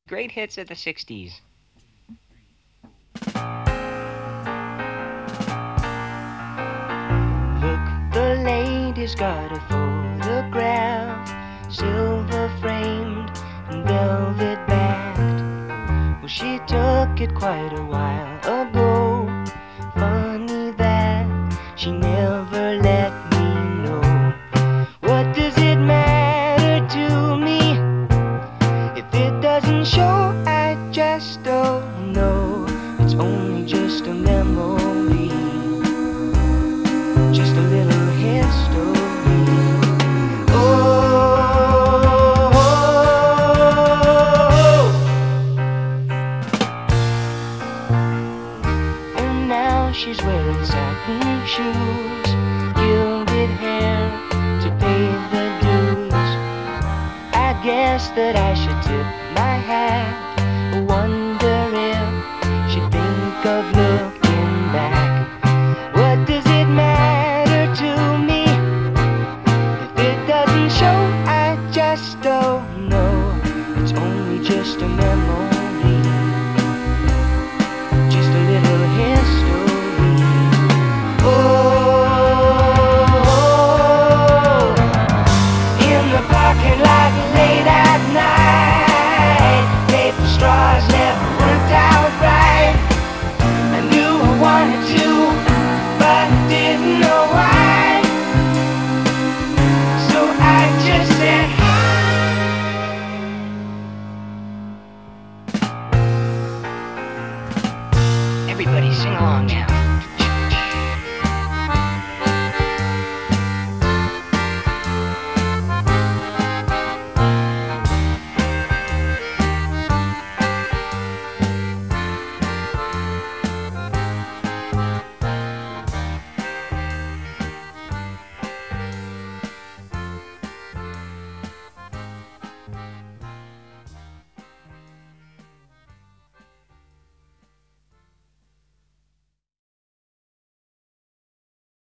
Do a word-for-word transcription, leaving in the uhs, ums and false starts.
Great hits of the sixties. Look, the lady's got a photograph, silver framed and velvet backed. Well, she took it quite a while ago. Funny that she never let me know. What does it matter to me if it doesn't show? I just don't know. It's only just a memory, just a little history. Oh, and now she's wearing satin shoes, gilded hair to pay the dues. I guess that I should tip my hat. Wonder if she'd think of looking back. What does it matter to me if it doesn't show? I just don't know. It's only just a memory, just a little history. Oh, in the parking lot late at night, paper straws never worked out right. I knew I wanted to, but didn't know why. So I just said hi. Everybody sing along now.